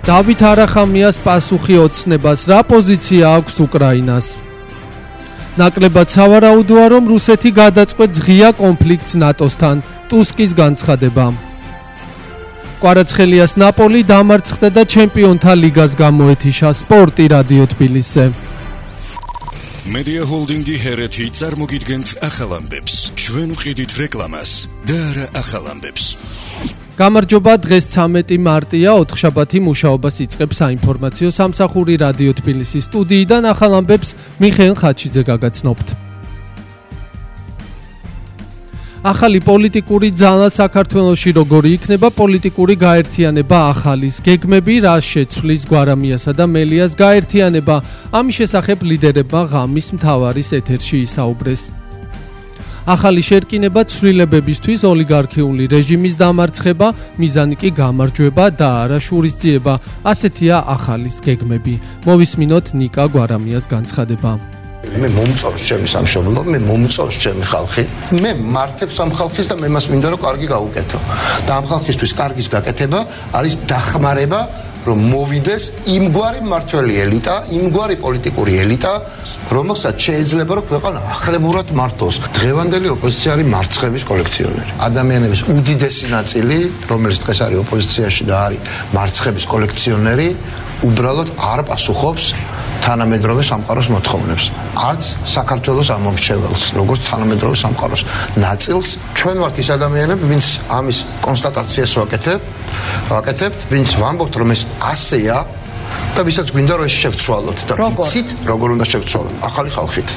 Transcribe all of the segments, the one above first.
დავით არახამიას პასუხი ოცნებას, რა პოზიცია აქვს უკრაინას? ნაკლებად სავარაუდოა, რომ რუსეთი გადაწყვეტს ღია კონფლიქტს ნატოსთან, ტუსკის განცხადება. კვარაცხელიას ნაპოლი დამარცხდა და ჩემპიონთა ლიგას გამოეთიშა. სპორტი რადიო თბილისზე. Media Holding-ი ჰერეთი წარმოგიდგენთ ახალ ამბებს. ჩვენ ვყიდით რეკლამას და არა ახალ ამბებს. გამარჯობა, დღეს 13 მარტია, ოთხშაბათი მუშაობას იწყებს საინფორმაციო სამსახური რადიო თბილისის სტუდიიდან ახალ ამბებს მიხეილ ხაჩიძე გაგაცნობთ. ახალი პოლიტიკური ძალა საქართველოში როგორი იქნება პოლიტიკური გაერთიანება ახალის გეგმები რა შეცვლის გვარამიასა და მელიას გაერთიანება ამის შესახებ ლიდერებმა ღამის მთავარის ეთერში ისაუბრეს. ახალი შერკინება ცვლილებებისთვის ოლიგარქიული რეჟიმის დამარცხება, მიზანი კი გამარჯვება და არა შურისძიება, ასეთია ახალის გეგმები. მოვისმინოთ ნიკა გვარამიას განცხადება. მე მომწონს ჩემი სამშობლო, მე მომწონს ჩემი ხალხი. მე მართებ სამ ხალხის და მე მას მინდა რომ კარგი გავუკეთო. და ამ ხალხისთვის კარგის გაკეთება არის დახმარება, რომ მოვიდეს იმგვარი მმართველი ელიტა, იმგვარი პოლიტიკური ელიტა, რომელსაც შეიძლება რომ ქვეყანა ახლებურად მართოს. დღევანდელი ოპოზიცია არის მარცხების კოლექციონერი. ადამიანების უდიდესი ნაწილი, რომელიც დღეს არის ოპოზიციაში და არის მარცხების კოლექციონერი, უბრალოდ არ პასუხობს თანამედროვე სამყაროს მოთხოვნებს. არც საქართველოს ამომრჩეველს, როგორც თანამედროვე სამყაროს ნაწილს. ჩვენ ვართ ის ადამიანები, ვინც ამის კონსტატაციას ვაკეთებთ, ვინც ვამბობთ, რომ ეს ასეა და ვისაც გვინდა რომ ეს შევცვალოთ და ვიცით როგორ უნდა შევცვალოთ ახალი ხალხით.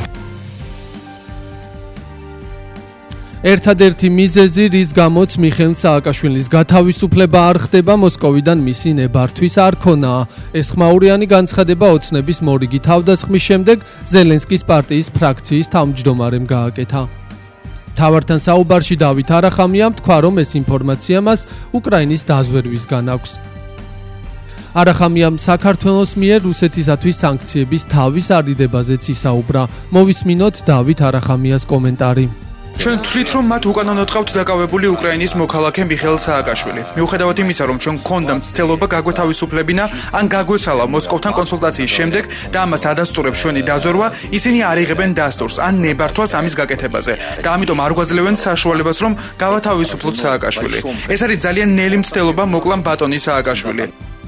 ერთადერთი მიზეზი, რის გამოც მიხეილ სააკაშვილის გათავისუფლება არ ხდება, მოსკოვიდან მისი ნებართვის არ ქონაა. ეს ხმაურიანი განცხადება ოცნების მორიგი თავდასხმის შემდეგ ზელენსკის პარტიის ფრაქციის თავმჯდომარემ გააკეთა. მთავართან საუბარში დავით არახამიამ თქვა, რომ ეს ინფორმაცია მას უკრაინის დაზვერვისგან აქვს. არახამიამ საქართველოს მიერ რუსეთისათვის სანქციების თავის არიდებაზეც ისაუბრა. მოვისმინოთ დავით არახამიას კომენტარი. ჩვენ ვთვლით, რომ მათ უკანონოდ ყავთ დაკავებული უკრაინის მოქალაქე მიხეილ სააკაშვილი. მიუხედავად იმისა, რომ ჩვენ გქონდა მცდელობა გაგვეთავისუფლებინა ან გაგვეცალა მოსკოვთან კონსულტაციის შემდეგ და ამას ადასტურებს ჩვენი დაზვერვა, ისინი არ იღებენ დასტურს ან ნებართვას ამის გაკეთებაზე და ამიტომ არ გვაძლევენ საშუალებას, რომ გავათავისუფლოთ სააკაშვილი. ეს არის ძალიან ნელი მცდელობა მოკლან ბატონი სააკაშვილი.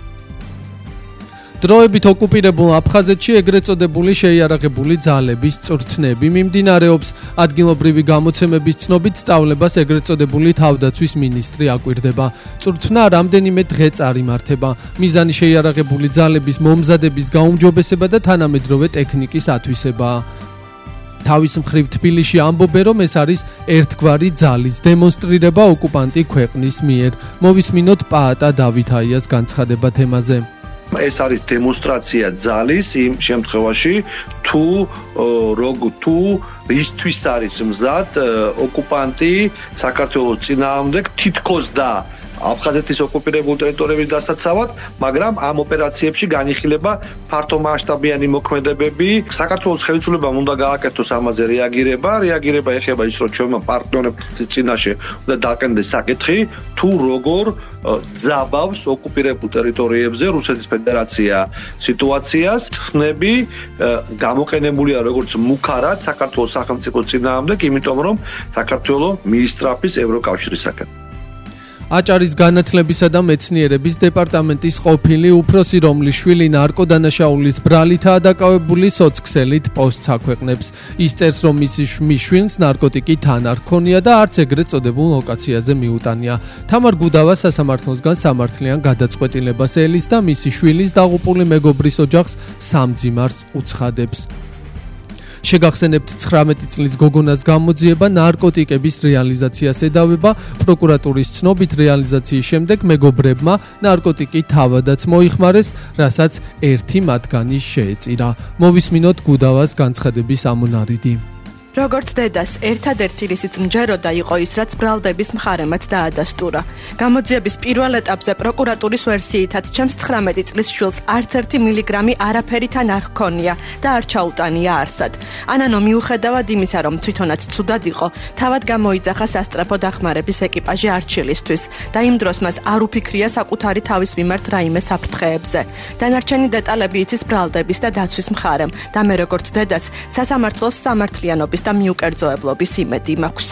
დროებით ოკუპირებულ აფხაზეთში ეგრეთ წოდებული შეიარაღებული ძალების წვრთნები მიმდინარეობს. ადგილობრივი გამოცემების ცნობით სწავლებას ეგრეთ წოდებული თავდაცვის მინისტრი აკვირდება. წვრთნა რამდენიმე დღე წარიმართება. მიზანი შეიარაღებული ძალების მომზადების გაუმჯობესება და თანამედროვე ტექნიკის ათვისებაა. თავის მხრივ თბილისში ამბობენ, რომ ეს არის ერთგვარი ძალის დემონსტრირება ოკუპანტი ქვეყნის მიერ. მოვისმინოთ პაატა დავითაიას განცხადება თემაზე. ეს არის დემონსტრაცია ძალის იმ შემთხვევაში თუ ისთვის არის მზად ოკუპანტი საქართველოს წინააღმდეგ თითქოს და აფხაზეთის ოკუპირებულ ტერიტორიების დასაცავად, მაგრამ ამ ოპერაციებში განიხილება ფართომასშტაბიანი მოქმედებები. საქართველოს ხელისუფლებამ უნდა გააკეთოს ამაზე რეაგირება ეხება ის, რომ ჩვენმა პარტნიორებს წინაშე უნდა დაყენდეს საკითხი, თუ როგორ ძაბავს ოკუპირებულ ტერიტორიებზე რუსეთის ფედერაცია სიტუაციას. ხნები გამოყენებულია როგორც მუქარად საქართველოს სახელმწიფო წინააღმდეგ, იმიტომ რომ საქართველოს მიისწრაფის ევროკავშირისაკენ. აჭარის განათლებისა და მეცნიერების დეპარტამენტის ყოფილი უფროსი რომლიშვილი ნარკოდანაშაულის ბრალითაა დაკავებული სოცქსელით პოსტს აქვეყნებს. ის წერს, რომ მისი შვილს ნარკოტიკი თან არ ჰქონია და არც ეგრეთ წოდებულ ლოკაციაზე მიუტანია. თამარ გუდავა სასამართლოსგან სამართლიან გადაწყვეტილებას ელის და მისი შვილის დაღუპული მეგობრის ოჯახს სამძიმარს უცხადებს. შეგახსენებთ 19 წლის გოგონას გამოძიება ნარკოტიკების რეალიზაციას ედავება. პროკურატურის ცნობით რეალიზაციის შემდეგ მეგობრებმა ნარკოტიკი თავადაც მოიხმარეს, რასაც ერთი მათგანი შეეწირა. მოვისმინოთ გუდავას განცხადების ამონარიდი. როგორც დედას, ერთადერთი რისიც მჯეროდა იყო ის, რაც ბრალდების მხარემაც დაადასტურა. გამოძიების პირველ ეტაპზე პროკურატურის ვერსიითაც ჩემს 19 წლის შვილს არც 1 მილიგრამი არაფერითან არ ჰქონია და არ ჩაუტანია არსად. ანანო მიუხედავად იმისა, რომ თვითონაც ცუდად იყო, თავად გამოიძახა სასწრაფო დახმარების ეკიპაჟი არჩილისთვის და იმ დროს მას არ უფიქრია საკუთარი თავის მიმართ რაიმე საფრთხეებზე. დანარჩენი დეტალები იცის ბრალდების და დაცვის მხარემ და მე როგორც დედას სასამართლოს სამართლიანობის და მიუკერძოებლობის იმედი მაქვს.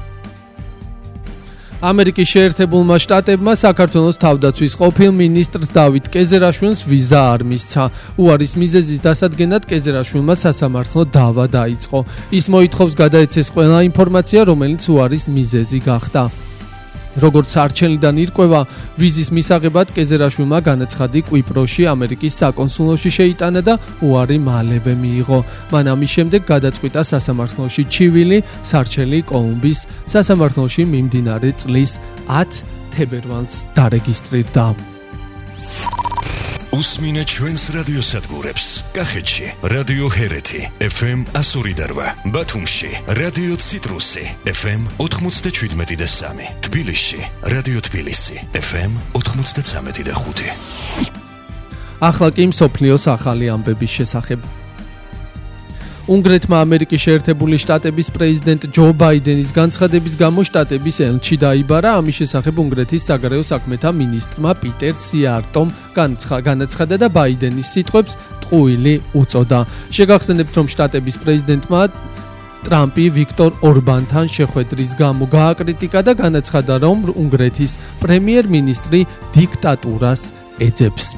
ამერიკის შეერთებულმა შტატებმა საქართველოს თავდაცვის ყოფილ მინისტრს დავით კეზერაშვილს ვიზა არ მისცა. უარის მიზეზის დასადგენად კეზერაშვილმა სასამართლო დავა დაიწყო. ის მოითხოვს გადაეცეს ყველა ინფორმაცია, რომელიც უარის მიზეზი გახდა. როგორც არჩენიდან ირკვევა, ვიზის მისაღებად კეზერაშვილმა განაცხადი კვიპროსში ამერიკის საკონსულოში შეიტანა და უარი მალევე მიიღო. მან ამის შემდეგ გადაწყვიტა სასამართლოში ჩივილი სარჩელი კოლუმბის სასამართლოში მიმდინარე წლის 10 თებერვალს დარეგისტრირდა. უსმინე ჩვენს რადიოსადგურებს. კახეთში რადიო ჰერეთი FM 102.8, ბათუმში რადიო ციტრუსი FM 97.3, თბილისში რადიო თბილისი FM 93.5. ახლა კი მსოფლიოს ახალი ამბების შესახებ. უნგრეთმა ამერიკის შეერთებული შტატების პრეზიდენტ ჯო ბაიდენის განცხადების გამო შტატების ელჩი დაიბარა. ამის შესახებ უნგრეთის საგარეო საქმეთა მინისტრმა პიტერ სიარტომ განაცხადა და ბაიდენის სიტყვებს ტყუილი უწოდა. შეგახსენებთ, რომ შტატების პრეზიდენტმა ტრამპი ვიქტორ ორბანთან შეხვედრის გამო გააკრიტიკა და განაცხადა, რომ უნგრეთის პრემიერ-მინისტრი დიქტატურას ეძებს.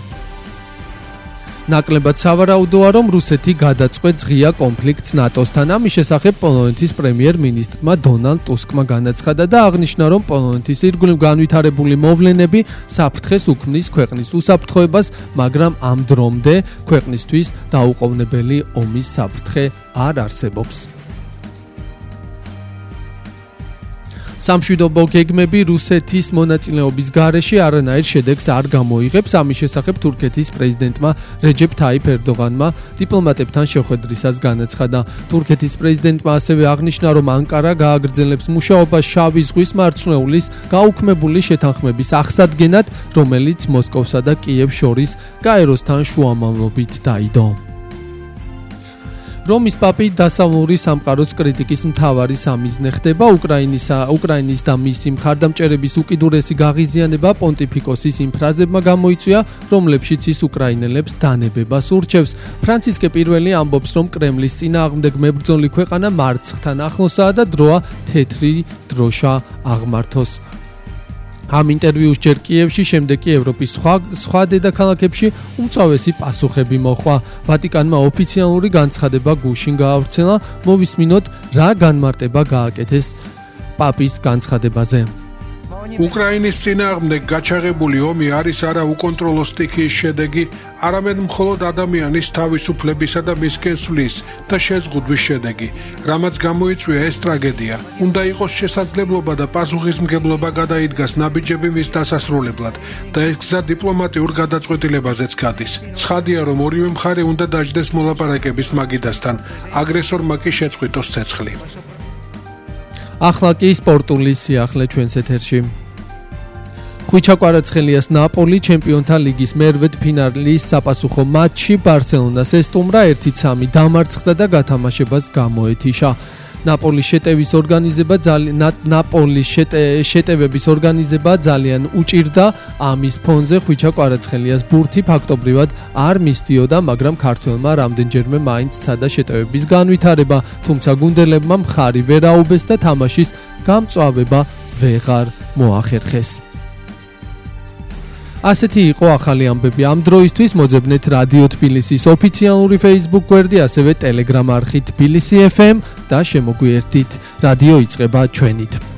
ნაკლებად სავარაუდოა, რომ რუსეთი გადაწყვეტს ღია კონფლიქტს ნატოსთან. ამის შესახებ პოლონეთის პრემიერ-მინისტრმა დონალდ ტუსკმა განაცხადა და აღნიშნა, რომ პოლონეთის ირგვლივ განვითარებული მოვლენები საფრთხეს უქმნის ქვეყნის უსაფრთხოებას, მაგრამ ამ დრომდე ქვეყნისთვის დაუყოვნებელი ომის საფრთხე არ არსებობს. სამშვიდობო გეგმები რუსეთის მონაწილეობის გარეშე არანაირ შედეგს არ გამოიღებს. ამის შესახებ თურქეთის პრეზიდენტმა რეჯეპ თაიფ ერდოღანმა დიპლომატებთან შეხვედრისას განაცხადა. თურქეთის პრეზიდენტმა ასევე აღნიშნა, რომ ანკარა გააგრძელებს მუშაობას შავი ზღვის მარცხნეულის გაუქმებული შეთანხმების აღსადგენად, რომელიც მოსკოვსა და კიევს შორის გაეროსთან შუამავლობით დაიდო. რომის პაპი დასავლური სამყაროს კრიტიკის მთავარი სამიზნე ხდება. უკრაინის და მისი მხარდამჭერების უკიდურესი გაღიზიანება პონტიფიკოსის იმ ფრაზებმა გამოიწვია, რომლებშიც ის უკრაინელებს დანებებას ურჩევს. ფრანცისკე პირველი ამბობს, რომ კრემლის წინააღმდეგ მებრძოლი ქვეყანა მარცხთან ახლოსაა და დროა თეთრი დროშა აღმართოს. ამ ინტერვიუს ჯერ კიევში, შემდეგ კი ევროპის სხვა დედაქალაქებში უმწვავესი პასუხები მოჰყვა. ვატიკანმა ოფიციალური განცხადება გუშინ გაავრცელა. მოვისმინოთ, რა განმარტება გააკეთეს პაპის განცხადებაზე. უკრაინის წინააღმდეგ გაჩაღებული ომი არის არა უკონტროლო სტიქიის შედეგი, არამედ მხოლოდ ადამიანის თავისუფლებისა და მისკენ სვლის და შეზღუდვის შედეგი. რამაც გამოიწვია ეს ტრაგედია, უნდა იყოს შესაძლებლობა და პასუხისმგებლობა გადაიდგას ნაბიჯები მის დასასრულებლად და ეს გზა დიპლომატიურ გადაწყვეტილებაზეც გადის. ცხადია, რომ ორივე მხარე უნდა დაჯდეს მოლაპარაკების მაგიდასთან, აგრესორმა კი შეწყვიტოს ცეცხლი. ახლა კი სპორტული სიახლე ჩვენს ეთერში. ხვიჩა კვარაცხელიას ნაპოლი ჩემპიონთა ლიგის მერვედ ფინალის საპასუხო მატჩში ბარსელონას ესტუმრა 1-3 დამარცხდა და გათამაშებას გამოეთიშა. ნაპოლის შეტევების ორგანიზება ძალიან უჭირდა. ამის ფონზე ხვიჩა კვარაცხელიას ბურთი ფაქტობრივად არ მისდიოდა, მაგრამ ქართველმა რამდენჯერმე მაინც სცადა შეტევების განვითარება, თუმცა გუნდელებმა მხარი ვერ აუბეს და თამაშის გამწვავება ვეღარ მოახერხეს. ასეთი იყო ახალი ამბები ამ დროისთვის. მოძებნეთ რადიო თბილისის ოფიციალური Facebook გვერდი, ასევე Telegram არხი თბილისი FM და შემოგვიერთდით. რადიო იწყება ჩვენით.